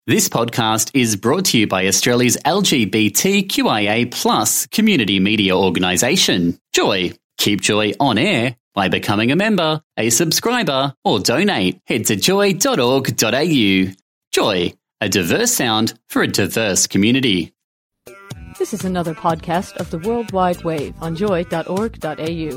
This podcast is brought to you by Australia's LGBTQIA+ community media organisation, Joy. Keep Joy on air by becoming a member, a subscriber, or donate. Head to joy.org.au. Joy, a diverse sound for a diverse community. This is another podcast of the World Wide Wave on joy.org.au.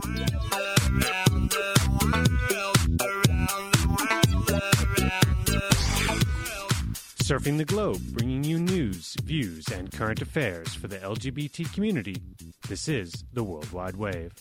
Surfing the globe, bringing you news, views, and current affairs for the LGBT community. This is the World Wide Wave.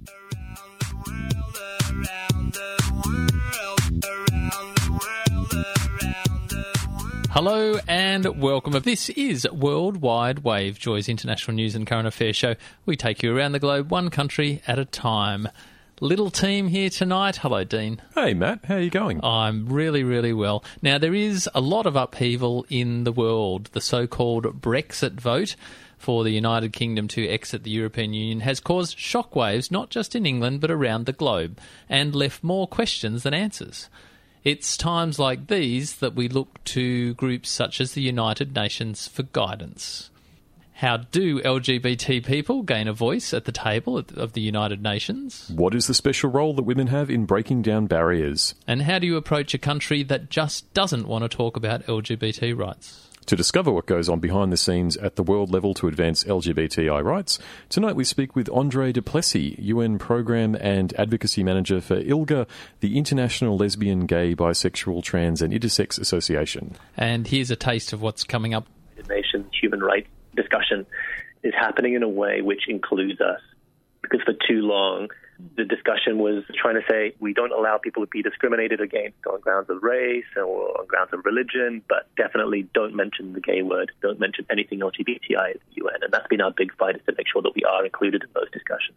Hello and welcome. This is World Wide Wave, Joy's international news and current affairs show. We take you around the globe, one country at a time. Little team here tonight. Hello, Dean. Hey, Matt. How are you going? I'm really, really well. Now, there is a lot of upheaval in the world. The so-called Brexit vote for the United Kingdom to exit the European Union has caused shockwaves, not just in England, but around the globe, and left more questions than answers. It's times like these that we look to groups such as the United Nations for guidance. How do LGBT people gain a voice at the table of the United Nations? What is the special role that women have in breaking down barriers? And how do you approach a country that just doesn't want to talk about LGBT rights? To discover what goes on behind the scenes at the world level to advance LGBTI rights, tonight we speak with Andre du Plessis, UN Program and Advocacy Manager for ILGA, the International Lesbian, Gay, Bisexual, Trans and Intersex Association. And here's a taste of what's coming up. The nation's human rights discussion is happening in a way which includes us. Because for too long, the discussion was trying to say we don't allow people to be discriminated against on grounds of race or on grounds of religion, but definitely don't mention the gay word, don't mention anything LGBTI at the UN. And that's been our big fight, is to make sure that we are included in those discussions.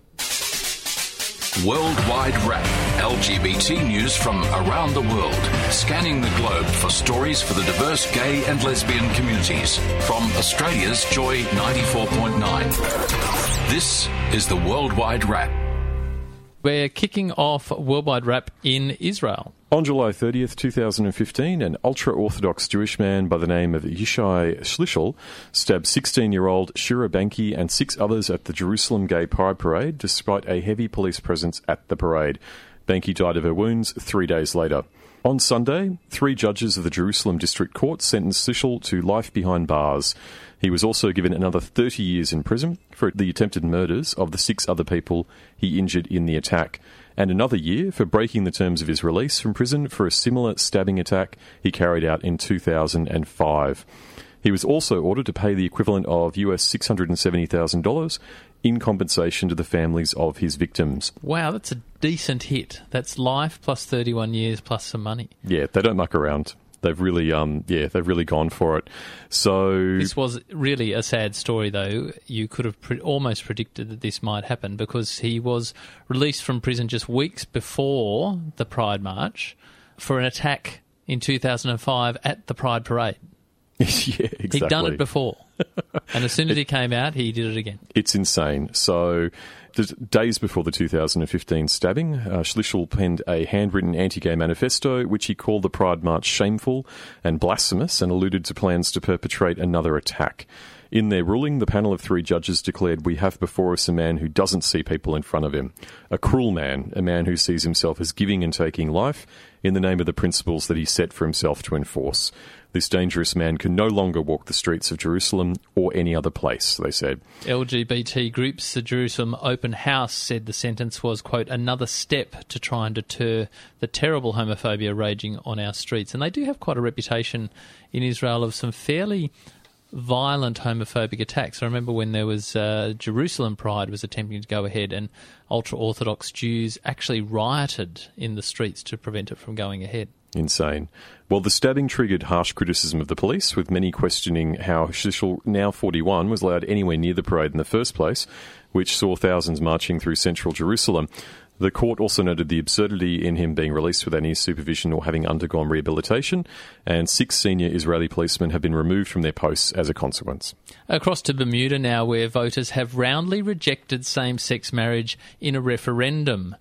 Worldwide Wrap, LGBT news from around the world, scanning the globe for stories for the diverse gay and lesbian communities. From Australia's Joy 94.9. This is the Worldwide Wrap. We're kicking off Worldwide Wrap in Israel. On July 30th, 2015, an ultra-Orthodox Jewish man by the name of Yishai Shlichel stabbed 16-year-old Shira Banki and 6 others at the Jerusalem Gay Pride Parade, despite a heavy police presence at the parade. Banki died of her wounds 3 days later. On Sunday, 3 judges of the Jerusalem District Court sentenced Shlichel to life behind bars. He was also given another 30 years in prison for the attempted murders of the 6 other people he injured in the attack, and another year for breaking the terms of his release from prison for a similar stabbing attack he carried out in 2005. He was also ordered to pay the equivalent of US $670,000 in compensation to the families of his victims. Wow, that's a decent hit. That's life plus 31 years plus some money. Yeah, they don't muck around. They've really, they've really gone for it. So this was really a sad story, though. You could have almost predicted that this might happen because he was released from prison just weeks before the Pride March for an attack in 2005 at the Pride Parade. Yeah, exactly. He'd done it before. And as soon as he came out, he did it again. It's insane. So days before the 2015 stabbing, Shlichel penned a handwritten anti-gay manifesto which he called the Pride March shameful and blasphemous and alluded to plans to perpetrate another attack. In their ruling, the panel of 3 judges declared, "We have before us a man who doesn't see people in front of him, a cruel man, a man who sees himself as giving and taking life in the name of the principles that he set for himself to enforce. This dangerous man can no longer walk the streets of Jerusalem or any other place," they said. LGBT groups, the Jerusalem Open House, said the sentence was, quote, "another step to try and deter the terrible homophobia raging on our streets." And they do have quite a reputation in Israel of some fairly violent homophobic attacks. I remember when there was Jerusalem Pride was attempting to go ahead and ultra-Orthodox Jews actually rioted in the streets to prevent it from going ahead. Insane. Well, the stabbing triggered harsh criticism of the police, with many questioning how Shlichel, now 41, was allowed anywhere near the parade in the first place, which saw thousands marching through central Jerusalem. The court also noted the absurdity in him being released without any supervision or having undergone rehabilitation, and 6 senior Israeli policemen have been removed from their posts as a consequence. Across to Bermuda now, where voters have roundly rejected same-sex marriage in a referendum.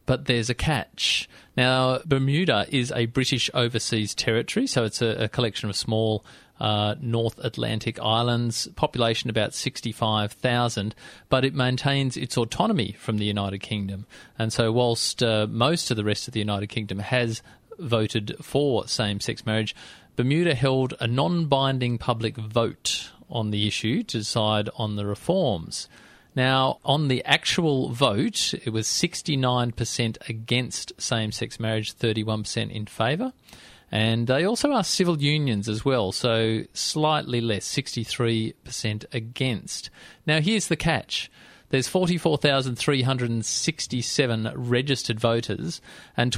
But there's a catch. Now, Bermuda is a British overseas territory, so it's a collection of small North Atlantic islands, population about 65,000, but it maintains its autonomy from the United Kingdom. And so whilst most of the rest of the United Kingdom has voted for same-sex marriage, Bermuda held a non-binding public vote on the issue to decide on the reforms. Now, on the actual vote, it was 69% against same-sex marriage, 31% in favour. And they also asked civil unions as well, so slightly less, 63% against. Now, here's the catch. There's 44,367 registered voters and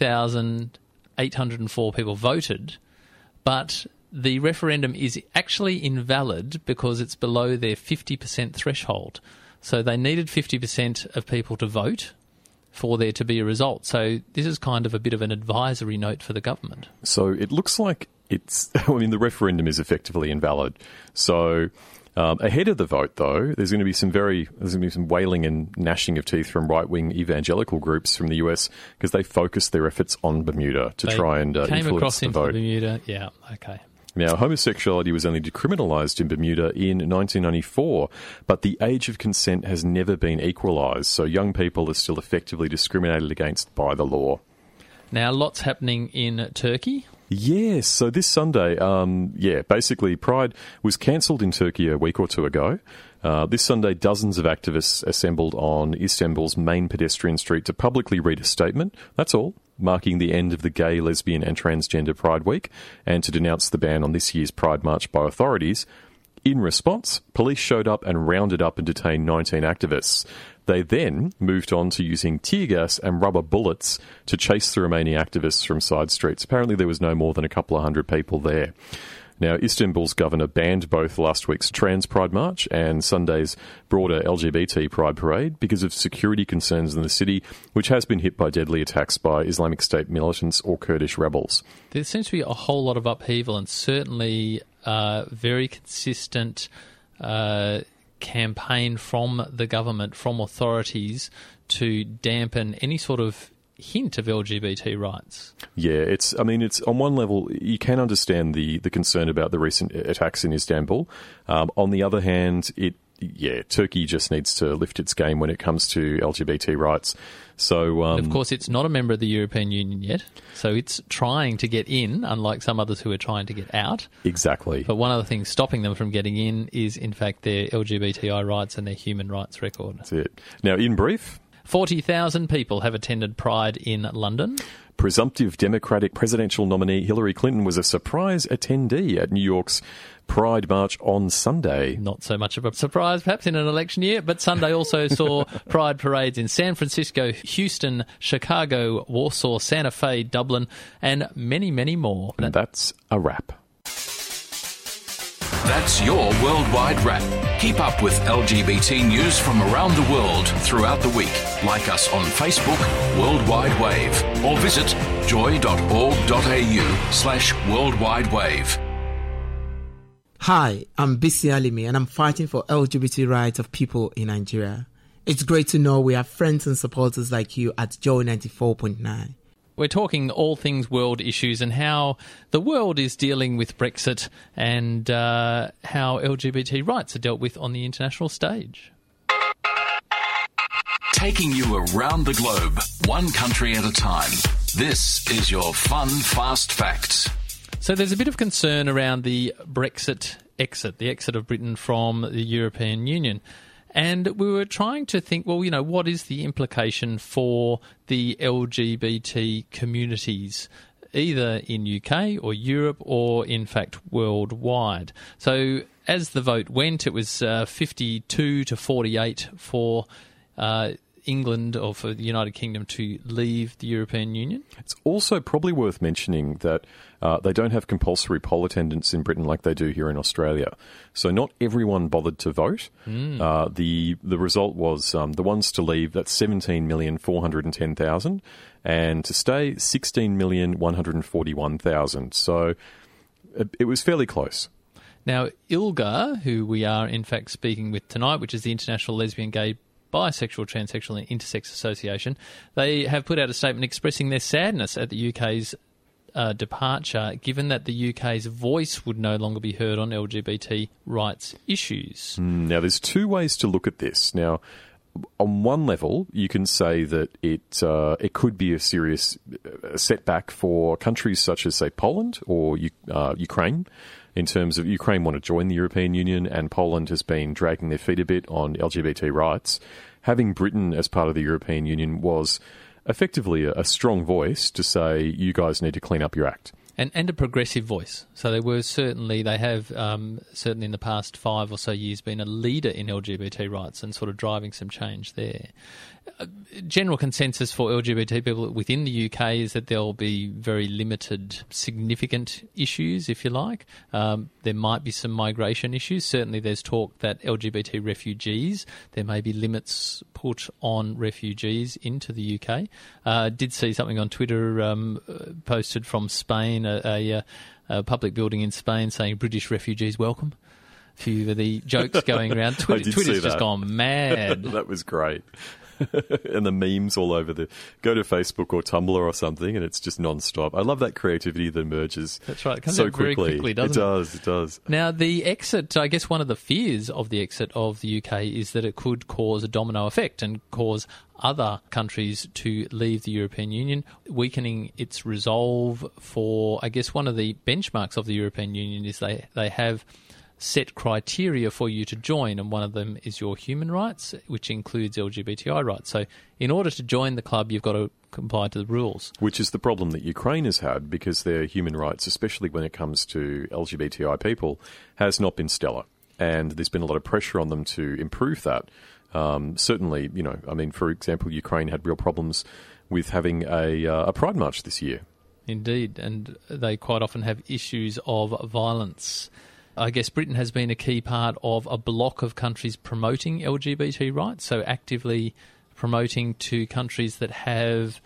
20,804 people voted, but the referendum is actually invalid because it's below their 50% threshold. So they needed 50% of people to vote for there to be a result. So this is kind of a bit of an advisory note for the government. So it looks like the referendum is effectively invalid. So ahead of the vote, though, there's going to be some wailing and gnashing of teeth from right-wing evangelical groups from the US because they focused their efforts on Bermuda to try and influence the vote. Bermuda, yeah, okay. Now, homosexuality was only decriminalised in Bermuda in 1994, but the age of consent has never been equalised, so young people are still effectively discriminated against by the law. Now, lots happening in Turkey. Yes, so this Sunday, basically Pride was cancelled in Turkey a week or two ago. This Sunday, dozens of activists assembled on Istanbul's main pedestrian street to publicly read a statement. That's all, marking the end of the gay, lesbian and transgender Pride Week, and to denounce the ban on this year's Pride March by authorities. In response, police showed up and rounded up and detained 19 activists. They then moved on to using tear gas and rubber bullets to chase the remaining activists from side streets. Apparently there was no more than a couple of hundred people there. Now, Istanbul's governor banned both last week's Trans Pride March and Sunday's broader LGBT Pride Parade because of security concerns in the city, which has been hit by deadly attacks by Islamic State militants or Kurdish rebels. There seems to be a whole lot of upheaval and certainly very consistent campaign from the government, from authorities, to dampen any sort of hint of LGBT rights. Yeah, it's on one level, you can understand the concern about the recent attacks in Istanbul. On the other hand, Turkey just needs to lift its game when it comes to LGBT rights. So, of course, it's not a member of the European Union yet, so it's trying to get in, unlike some others who are trying to get out. Exactly. But one of the things stopping them from getting in is, in fact, their LGBTI rights and their human rights record. That's it. Now, in brief, 40,000 people have attended Pride in London. Presumptive Democratic presidential nominee Hillary Clinton was a surprise attendee at New York's Pride March on Sunday. Not so much of a surprise, perhaps, in an election year, but Sunday also saw Pride parades in San Francisco, Houston, Chicago, Warsaw, Santa Fe, Dublin, and many, many more. And that's a wrap. That's your Worldwide Wrap. Keep up with LGBT news from around the world throughout the week. Like us on Facebook, Worldwide Wave, or visit joy.org.au/worldwidewave. Hi, I'm Bisi Alimi and I'm fighting for LGBT rights of people in Nigeria. It's great to know we have friends and supporters like you at Joy 94.9. We're talking all things world issues and how the world is dealing with Brexit and how LGBT rights are dealt with on the international stage. Taking you around the globe, one country at a time. This is your Fun Fast Facts. So there's a bit of concern around the Brexit exit, the exit of Britain from the European Union. And we were trying to think, well, what is the implication for the LGBT communities, either in UK or Europe or, in fact, worldwide? So as the vote went, it was 52 to 48 for England or for the United Kingdom to leave the European Union. It's also probably worth mentioning that they don't have compulsory poll attendance in Britain like they do here in Australia. So not everyone bothered to vote. The result was the ones to leave, that's 17,410,000, and to stay, 16,141,000. So it was fairly close. Now, ILGA, who we are in fact speaking with tonight, which is the International Lesbian, Gay, Bisexual, Transsexual and Intersex Association. They have put out a statement expressing their sadness at the UK's departure, given that the UK's voice would no longer be heard on LGBT rights issues. Now, there's two ways to look at this. Now, on one level, you can say that it could be a serious setback for countries such as, say, Poland or Ukraine, in terms of Ukraine want to join the European Union and Poland has been dragging their feet a bit on LGBT rights. Having Britain as part of the European Union was effectively a strong voice to say, you guys need to clean up your act. And a progressive voice. So they have certainly in the past 5 or so years been a leader in LGBT rights and sort of driving some change there. General consensus for LGBT people within the UK is that there'll be very limited significant issues, if you like. There might be some migration issues. Certainly there's talk that LGBT refugees, there may be limits put on refugees into the UK. Did see something on Twitter posted from Spain, a public building in Spain saying British refugees welcome. A few of the jokes going around. Twitter's just gone mad. That was great. And the memes all over go to Facebook or Tumblr or something, and it's just non-stop. I love that creativity that emerges. That's right. It comes so out very quickly, doesn't it? It does. Now, the exit, I guess one of the fears of the exit of the UK is that it could cause a domino effect and cause other countries to leave the European Union, weakening its resolve for, I guess, one of the benchmarks of the European Union is they have set criteria for you to join, and one of them is your human rights, which includes LGBTI rights. So in order to join the club, you've got to comply to the rules. Which is the problem that Ukraine has had, because their human rights, especially when it comes to LGBTI people, has not been stellar. And there's been a lot of pressure on them to improve that. Certainly, for example, Ukraine had real problems with having a Pride March this year. Indeed, and they quite often have issues of violence. I guess Britain has been a key part of a bloc of countries promoting LGBT rights, so actively promoting to countries that have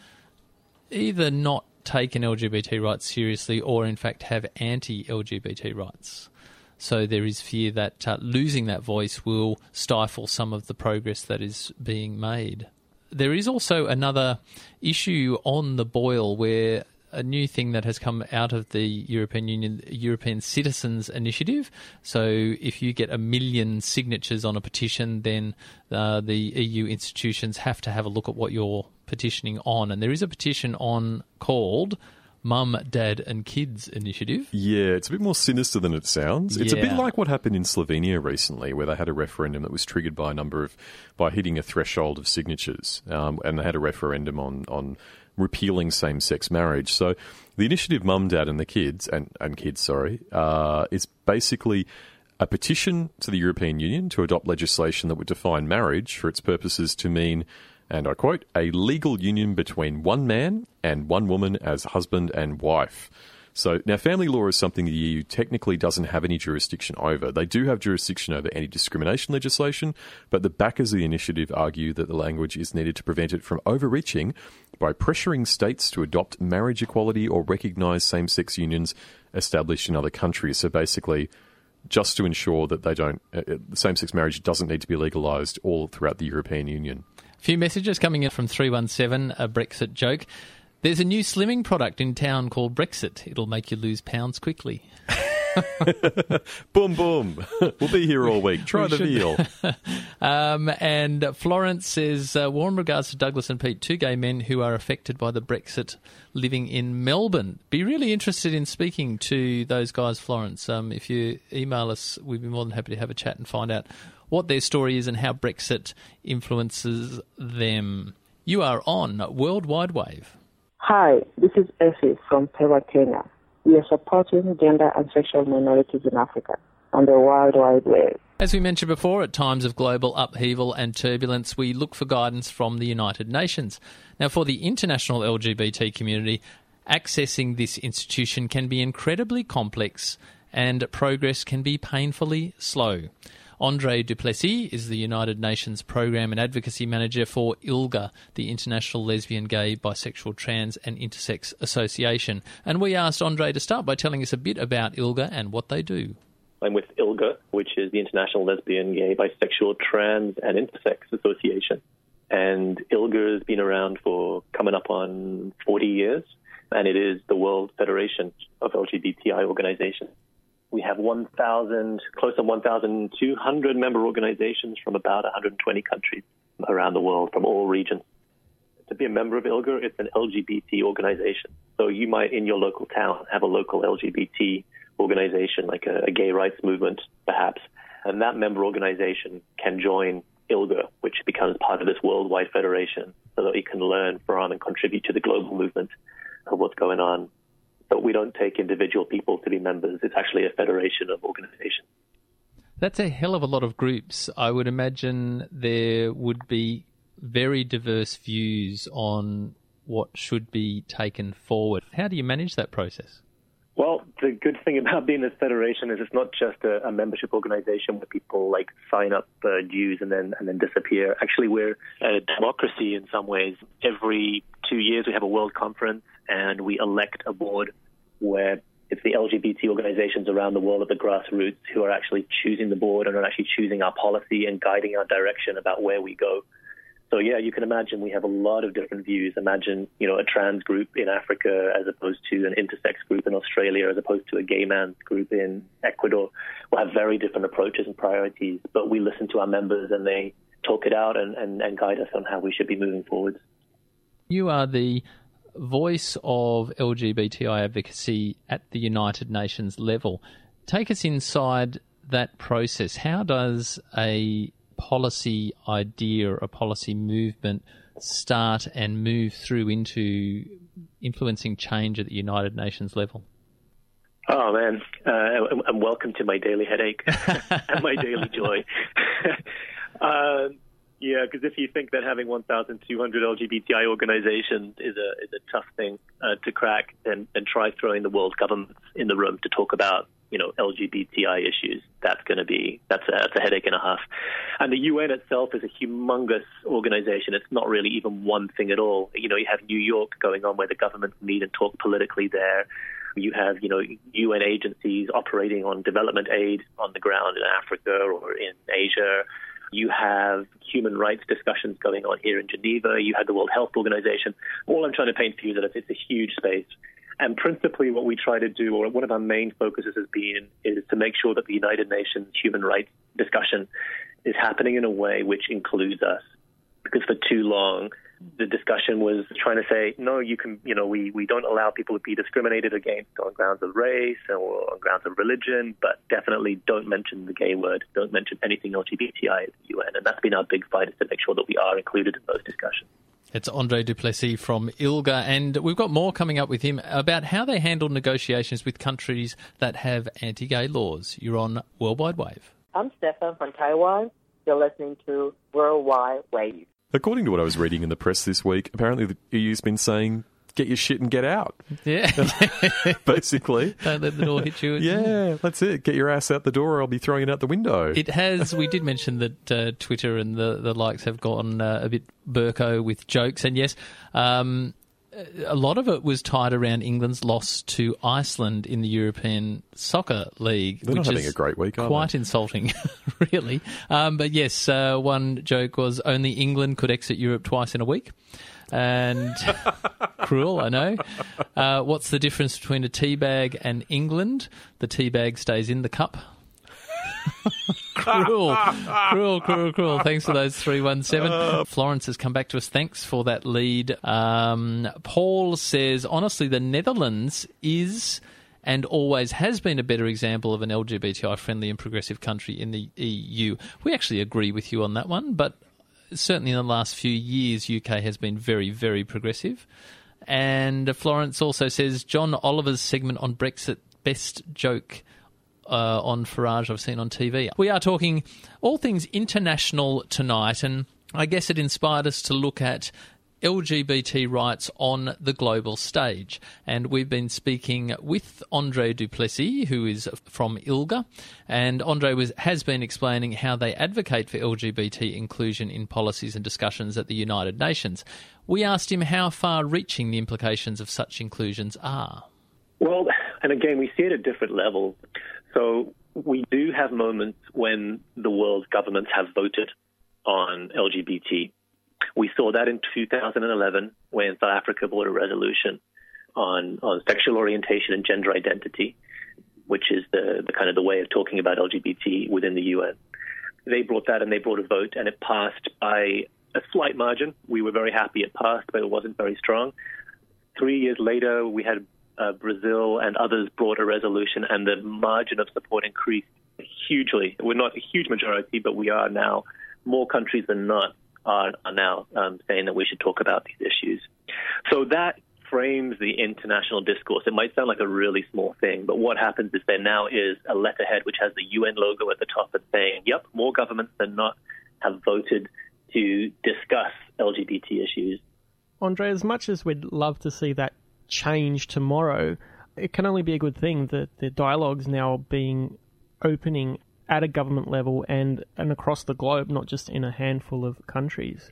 either not taken LGBT rights seriously or in fact have anti-LGBT rights. So there is fear that losing that voice will stifle some of the progress that is being made. There is also another issue on the boil where a new thing that has come out of the European Union, European Citizens Initiative. So if you get 1 million signatures on a petition, then the EU institutions have to have a look at what you're petitioning on. And there is a petition on called Mum, Dad and Kids Initiative. Yeah, it's a bit more sinister than it sounds. It's a bit like what happened in Slovenia recently, where they had a referendum that was triggered by by hitting a threshold of signatures, and they had a referendum on repealing same-sex marriage. So the initiative Mum, Dad and the Kids, and Kids, is basically a petition to the European Union to adopt legislation that would define marriage for its purposes to mean, and I quote, a legal union between one man and one woman as husband and wife. So now family law is something the EU technically doesn't have any jurisdiction over. They do have jurisdiction over anti-discrimination legislation, but the backers of the initiative argue that the language is needed to prevent it from overreaching by pressuring states to adopt marriage equality or recognise same-sex unions established in other countries. So basically, just to ensure that they don't, same-sex marriage doesn't need to be legalised all throughout the European Union. A few messages coming in from 317, a Brexit joke. There's a new slimming product in town called Brexit. It'll make you lose pounds quickly. Boom, boom. We'll be here all week. Try the veal. And Florence says, warm regards to Douglas and Pete, 2 gay men who are affected by the Brexit living in Melbourne. Be really interested in speaking to those guys, Florence. If you email us, we'd be more than happy to have a chat and find out what their story is and how Brexit influences them. You are on World Wide Wave. Hi, this is Effie from Pewa, Kenya. We are supporting gender and sexual minorities in Africa on the World Wide Wave. As we mentioned before, at times of global upheaval and turbulence, we look for guidance from the United Nations. Now, for the international LGBT community, accessing this institution can be incredibly complex and progress can be painfully slow. Andre Duplessis is the United Nations Program and Advocacy Manager for ILGA, the International Lesbian, Gay, Bisexual, Trans and Intersex Association. And we asked Andre to start by telling us a bit about ILGA and what they do. I'm with ILGA, which is the International Lesbian, Gay, Bisexual, Trans and Intersex Association. And ILGA has been around for coming up on 40 years, and it is the World Federation of LGBTI organizations. We have close to 1,200 member organizations from about 120 countries around the world, from all regions. To be a member of ILGA, it's an LGBT organization. So you might, in your local town, have a local LGBT organization, like a gay rights movement, perhaps. And that member organization can join ILGA, which becomes part of this worldwide federation, so that it can learn from and contribute to the global movement of what's going on. But we don't take individual people to be members. It's actually a federation of organizations. That's a hell of a lot of groups. I would imagine there would be very diverse views on what should be taken forward. How do you manage that process? Well, the good thing about being this federation is it's not just a membership organization where people like sign up dues and then disappear. Actually, we're a democracy in some ways. Every 2 years we have a world conference and we elect a board where it's the LGBT organizations around the world at the grassroots who are actually choosing the board and are actually choosing our policy and guiding our direction about where we go. So, yeah, you can imagine we have a lot of different views. Imagine, a trans group in Africa as opposed to an intersex group in Australia, as opposed to a gay man's group in Ecuador. We'll have very different approaches and priorities, but we listen to our members and they talk it out and guide us on how we should be moving forward. You are the voice of LGBTI advocacy at the United Nations level. Take us inside that process. How does a policy idea, a policy movement start and move through into influencing change at the United Nations level? Oh, man. And welcome to my daily headache and my daily joy. Yeah, because if you think that having 1,200 LGBTI organizations is a tough thing to crack, then try throwing the world governments in the room to talk about, LGBTI issues. That's a headache and a half. And the UN itself is a humongous organization. It's not really even one thing at all. You have New York going on where the governments meet and talk politically there. You have, UN agencies operating on development aid on the ground in Africa or in Asia. You have human rights discussions going on here in Geneva. You have the World Health Organization. All I'm trying to paint for you is that it's a huge space. And principally what we try to do, or one of our main focuses has been, is to make sure that the United Nations human rights discussion is happening in a way which includes us. Because for too long, the discussion was trying to say, no, we don't allow people to be discriminated against on grounds of race or on grounds of religion, but definitely don't mention the gay word, don't mention anything LGBTI at the UN. And that's been our big fight, is to make sure that we are included in those discussions. It's Andre du Plessis from ILGA, and we've got more coming up with him about how they handle negotiations with countries that have anti-gay laws. You're on Worldwide Wave. I'm Stefan from Taiwan. You're listening to Worldwide Wave. According to what I was reading in the press this week, apparently the EU's been saying, get your shit and get out. Yeah. Basically. Don't let the door hit you. Yeah, that's it. Get your ass out the door or I'll be throwing it out the window. It has. We did mention that Twitter and the likes have gone a bit burko with jokes. And yes, a lot of it was tied around England's loss to Iceland in the European Soccer League. They're not having a great week, are they? Quite insulting, really. But yes, one joke was only England could exit Europe twice in a week. And cruel, I know. What's the difference between a tea bag and England? The tea bag stays in the cup. Cruel. Thanks for those 317. Florence has come back to us. Thanks for that lead. Paul says, honestly, the Netherlands is and always has been a better example of an LGBTI-friendly and progressive country in the EU. We actually agree with you on that one, but certainly in the last few years, UK has been very, very progressive. And Florence also says, John Oliver's segment on Brexit, best joke on Farage I've seen on TV. We are talking all things international tonight, and I guess it inspired us to look at LGBT rights on the global stage. And we've been speaking with Andre du Plessis, who is from ILGA, and Andre has been explaining how they advocate for LGBT inclusion in policies and discussions at the United Nations. We asked him how far-reaching the implications of such inclusions are. Well, and again, we see it at different levels. So we do have moments when the world's governments have voted on LGBT. We saw that in 2011 when South Africa brought a resolution on sexual orientation and gender identity, which is the kind of the way of talking about LGBT within the UN. They brought that and they brought a vote, and it passed by a slight margin. We were very happy it passed, but it wasn't very strong. 3 years later, we had Brazil and others brought a resolution, and the margin of support increased hugely. We're not a huge majority, but we are now. More countries than not are now saying that we should talk about these issues. So that frames the international discourse. It might sound like a really small thing, but what happens is there now is a letterhead which has the UN logo at the top and saying, yep, more governments than not have voted to discuss LGBT issues. Andre, as much as we'd love to see that change tomorrow, it can only be a good thing that the dialogue's now opening at a government level and across the globe, not just in a handful of countries.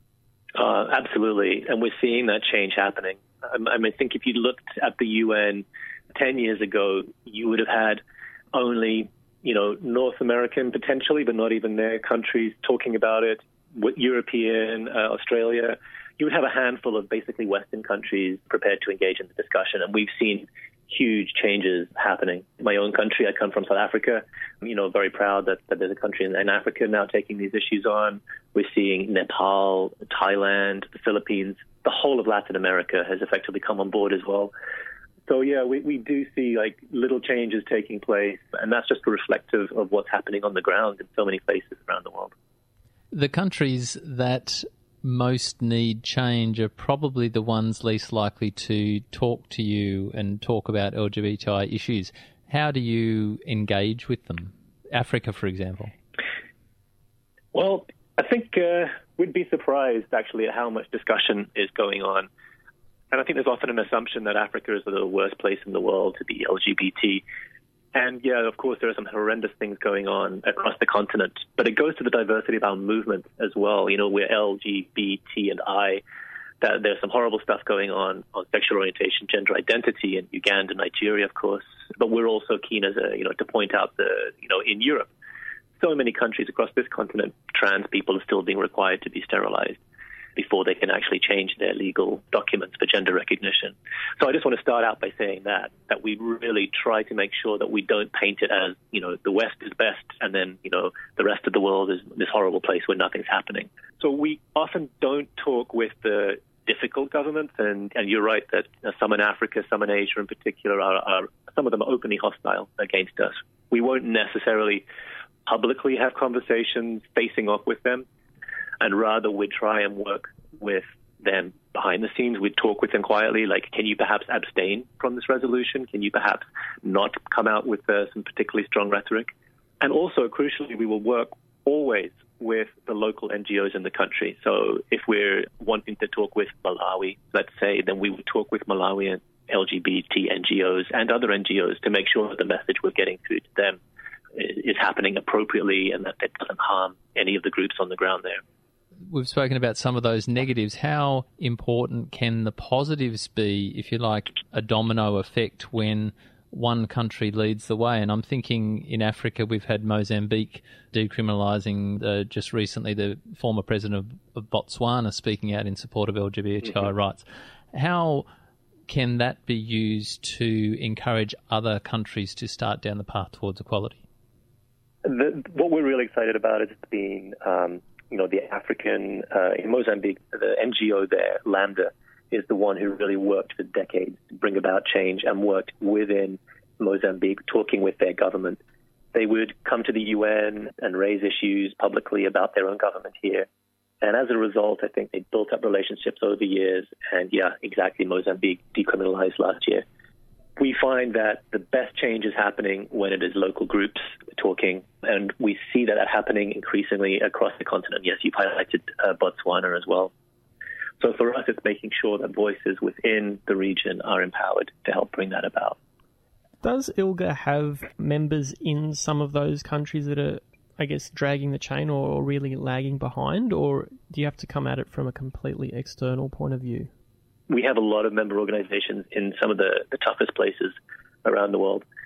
Absolutely. And we're seeing that change happening. I think if you looked at the UN 10 years ago, you would have had only, North American potentially, but not even their countries talking about it, European, Australia. You would have a handful of basically Western countries prepared to engage in the discussion. And we've seen huge changes happening. In my own country, I come from South Africa. Very proud that there's a country in Africa now taking these issues on. We're seeing Nepal, Thailand, the Philippines. The whole of Latin America has effectively come on board as well. So, yeah, we do see little changes taking place, and that's just reflective of what's happening on the ground in so many places around the world. The countries that most need change are probably the ones least likely to talk to you and talk about LGBTI issues. How do you engage with them? Africa, for example. Well, I think we'd be surprised, actually, at how much discussion is going on. And I think there's often an assumption that Africa is the worst place in the world to be LGBT. And, yeah, of course, there are some horrendous things going on across the continent. But it goes to the diversity of our movement as well. We're LGBT and I. That there's some horrible stuff going on sexual orientation, gender identity in Uganda, Nigeria, of course. But we're also keen to point out in Europe, so many countries across this continent, trans people are still being required to be sterilized before they can actually change their legal documents for gender recognition. So I just want to start out by saying that we really try to make sure that we don't paint it as, the West is best and then, the rest of the world is this horrible place where nothing's happening. So we often don't talk with the difficult governments, and you're right that some in Africa, some in Asia in particular, are some of them are openly hostile against us. We won't necessarily publicly have conversations facing off with them, and rather we'd try and work with them behind the scenes. We'd talk with them quietly, can you perhaps abstain from this resolution? Can you perhaps not come out with some particularly strong rhetoric? And also, crucially, we will work always with the local NGOs in the country. So if we're wanting to talk with Malawi, let's say, then we would talk with Malawian LGBT NGOs and other NGOs to make sure that the message we're getting through to them is happening appropriately and that it doesn't harm any of the groups on the ground there. We've spoken about some of those negatives. How important can the positives be, if you like, a domino effect when one country leads the way? And I'm thinking in Africa, we've had Mozambique decriminalising just recently the former president of Botswana speaking out in support of LGBTI rights. How can that be used to encourage other countries to start down the path towards equality? What we're really excited about is being, the African, in Mozambique, the NGO there, Lambda, is the one who really worked for decades to bring about change and worked within Mozambique, talking with their government. They would come to the UN and raise issues publicly about their own government here. And as a result, I think they built up relationships over the years. And yeah, exactly, Mozambique decriminalized last year. We find that the best change is happening when it is local groups talking, and we see that happening increasingly across the continent. Yes, you've highlighted Botswana as well. So for us, it's making sure that voices within the region are empowered to help bring that about. Does ILGA have members in some of those countries that are, dragging the chain or really lagging behind, or do you have to come at it from a completely external point of view? We have a lot of member organizations in some of the toughest places around the world.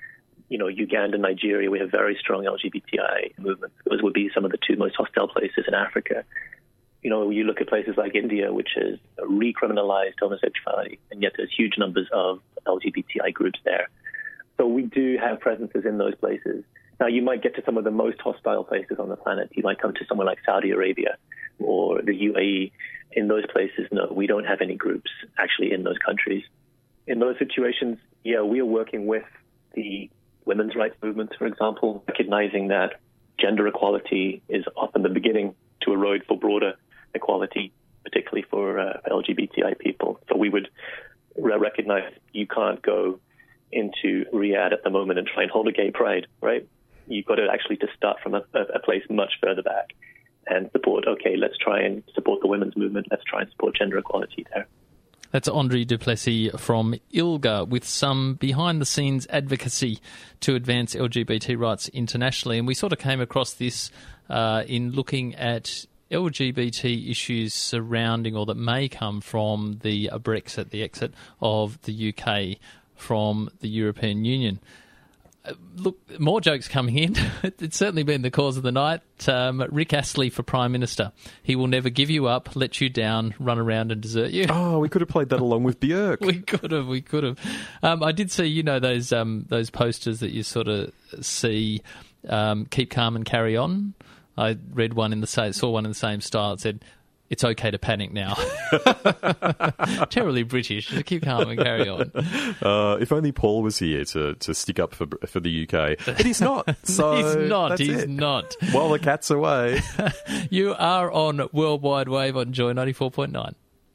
Uganda, Nigeria, we have very strong LGBTI movements. Those would be some of the two most hostile places in Africa. You look at places like India, which has recriminalized homosexuality, and yet there's huge numbers of LGBTI groups there. So we do have presences in those places. Now, you might get to some of the most hostile places on the planet. You might come to somewhere like Saudi Arabia or the UAE. In those places, no, we don't have any groups actually in those countries. In those situations, we are working with the women's rights movements, for example, recognizing that gender equality is often the beginning to erode for broader equality, particularly for LGBTI people. So we would recognize you can't go into Riyadh at the moment and try and hold a gay pride, right? You've got to actually just start from a place much further back and support, let's try and support the women's movement. Let's try and support gender equality there. That's Andre du Plessis from ILGA with some behind-the-scenes advocacy to advance LGBT rights internationally. And we sort of came across this in looking at LGBT issues surrounding or that may come from the Brexit, the exit of the UK from the European Union. Look, more jokes coming in. It's certainly been the cause of the night. Rick Astley for Prime Minister. He will never give you up, let you down, run around and desert you. Oh, we could have played that along with Björk. We could have. I did see, those posters that you sort of see, keep calm and carry on. I read saw one in the same style. It said, "It's okay to panic now." Terribly British. Just keep calm and carry on. If only Paul was here to stick up for the UK. But he's not. So he's not. While the cat's away. You are on Worldwide Wave on Joy 94.9.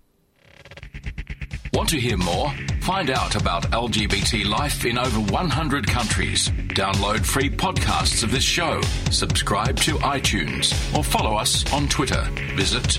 Want to hear more? Find out about LGBT life in over 100 countries. Download free podcasts of this show. Subscribe to iTunes or follow us on Twitter. Visit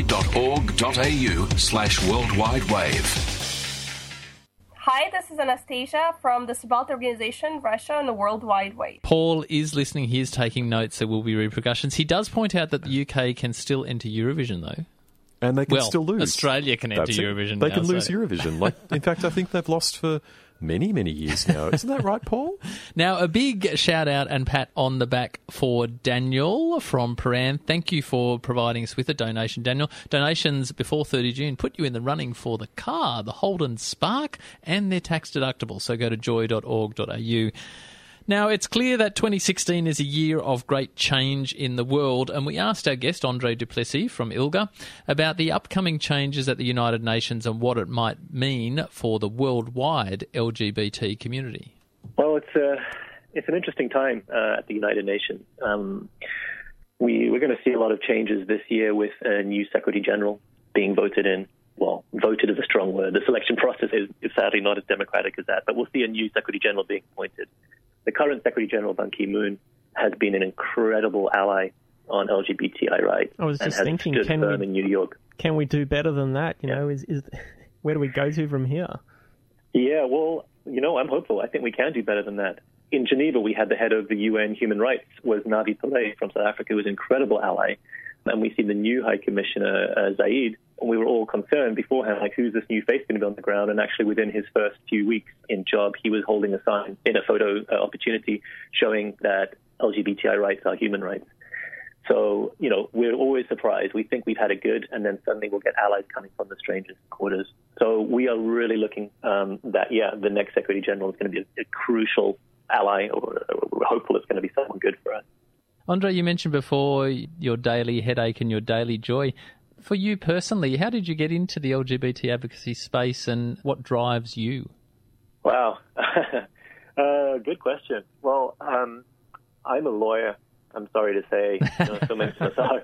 joy.org.au/worldwidewave. Hi, this is Anastasia from the Subaltern Organization, Russia, on the World Wide Wave. Paul is listening. He is taking notes. There will be repercussions. He does point out that the UK can still enter Eurovision, though. And they can still lose. Australia can enter Eurovision. They can lose Eurovision. In fact, I think they've lost for many, many years now. Isn't that right, Paul? Now, a big shout out and pat on the back for Daniel from Paran. Thank you for providing us with a donation, Daniel. Donations before 30 June put you in the running for the car, the Holden Spark, and they're tax deductible. So go to joy.org.au. Now, it's clear that 2016 is a year of great change in the world, and we asked our guest, Andre du Plessis from ILGA, about the upcoming changes at the United Nations and what it might mean for the worldwide LGBT community. Well, it's an interesting time at the United Nations. We're going to see a lot of changes this year with a new Secretary General being voted in. Well, voted is a strong word. The selection process is sadly not as democratic as that, but we'll see a new Secretary General being appointed. The current Secretary General, Ban Ki-moon, has been an incredible ally on LGBTI rights. I was just thinking, in New York. Can we do better than that? Where do we go to from here? Yeah, well, I'm hopeful. I think we can do better than that. In Geneva, we had the head of the UN Human Rights was Navi Pillay from South Africa, who was an incredible ally. And we see the new High Commissioner, Zaid, and we were all concerned beforehand, who's this new face going to be on the ground? And actually, within his first few weeks in job, he was holding a sign in a photo opportunity showing that LGBTI rights are human rights. So, we're always surprised. We think we've had it good, and then suddenly we'll get allies coming from the strangest quarters. So we are really looking that, the next Secretary General is going to be a crucial ally, or we're hopeful it's going to be someone good for us. Andre, you mentioned before your daily headache and your daily joy. For you personally, how did you get into the LGBT advocacy space and what drives you? Wow. Good question. Well, I'm a lawyer, I'm sorry to say. So many of us are.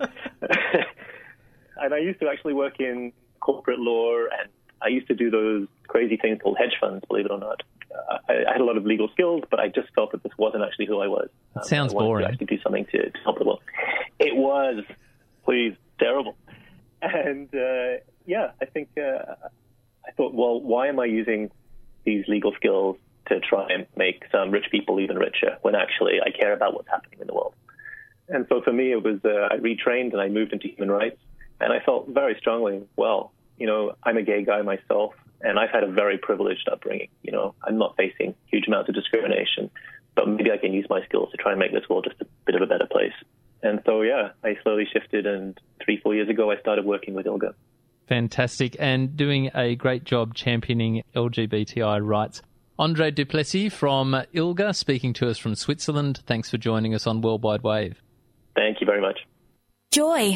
And I used to actually work in corporate law, and I used to do those crazy things called hedge funds, believe it or not. I had a lot of legal skills, but I just felt that this wasn't actually who I was. It sounds boring. I wanted to actually do something to help the world. It was, please, terrible. And, I think I thought, well, why am I using these legal skills to try and make some rich people even richer when actually I care about what's happening in the world? And so for me, it was I retrained and I moved into human rights. And I felt very strongly, well, I'm a gay guy myself, and I've had a very privileged upbringing. I'm not facing huge amounts of discrimination. but maybe I can use my skills to try and make this world just a bit of a better place. And so, I slowly shifted, and 3-4 years ago, I started working with ILGA. Fantastic, and doing a great job championing LGBTI rights. Andre Duplessis from ILGA speaking to us from Switzerland. Thanks for joining us on Worldwide Wave. Thank you very much. Joy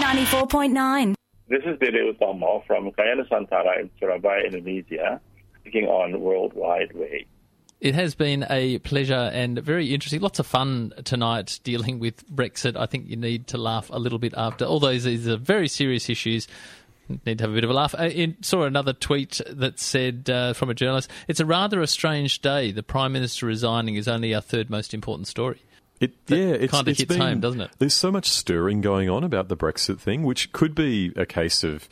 94.9. This is Dede Utama from Kaya Nusantara in Surabaya, Indonesia, speaking on Worldwide Wave. It has been a pleasure and very interesting. Lots of fun tonight dealing with Brexit. I think you need to laugh a little bit after. Although these are very serious issues, need to have a bit of a laugh. I saw another tweet that said from a journalist, it's rather a strange day. The Prime Minister resigning is only our third most important story. It kind of hits home, doesn't it? There's so much stirring going on about the Brexit thing, which could be a case of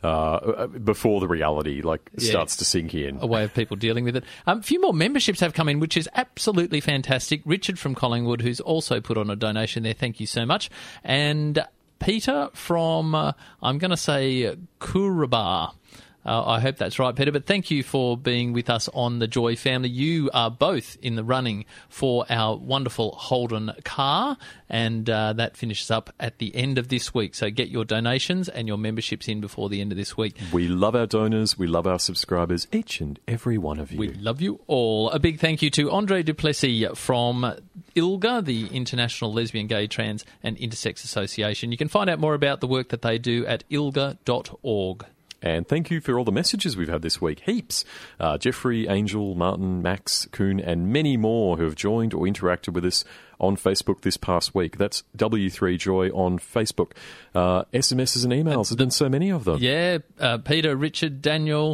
before the reality starts to sink in. A way of people dealing with it. A few more memberships have come in, which is absolutely fantastic. Richard from Collingwood, who's also put on a donation there. Thank you so much. And Peter from, I'm going to say, Kuraba. I hope that's right, Peter, but thank you for being with us on the Joy family. You are both in the running for our wonderful Holden car, and that finishes up at the end of this week. So get your donations and your memberships in before the end of this week. We love our donors. We love our subscribers, each and every one of you. We love you all. A big thank you to Andre Duplessis from ILGA, the International Lesbian, Gay, Trans and Intersex Association. You can find out more about the work that they do at ilga.org. And thank you for all the messages we've had this week. Heaps. Jeffrey, Angel, Martin, Max, Kuhn, and many more who have joined or interacted with us on Facebook this past week. That's W3Joy on Facebook. SMSs and emails. There's been so many of them. Yeah. Peter, Richard, Daniel,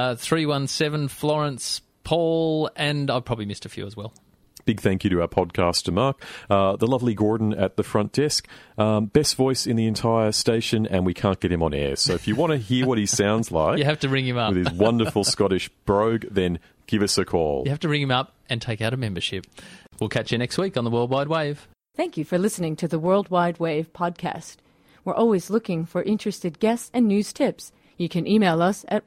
317, Florence, Paul, and I've probably missed a few as well. Big thank you to our podcaster, Mark, the lovely Gordon at the front desk, best voice in the entire station, and we can't get him on air. So if you want to hear what he sounds like... You have to ring him up. With his wonderful Scottish brogue, then give us a call. You have to ring him up and take out a membership. We'll catch you next week on the Worldwide Wave. Thank you for listening to the Worldwide Wave podcast. We're always looking for interested guests and news tips. You can email us at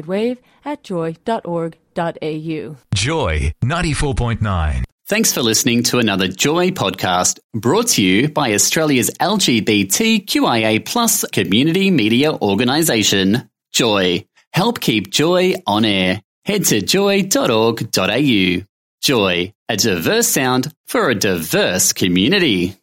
worldwidewave@joy.org.au. Joy 94.9. Thanks for listening to another Joy podcast brought to you by Australia's LGBTQIA+ community media organisation, Joy. Help keep Joy on air. Head to joy.org.au. Joy, a diverse sound for a diverse community.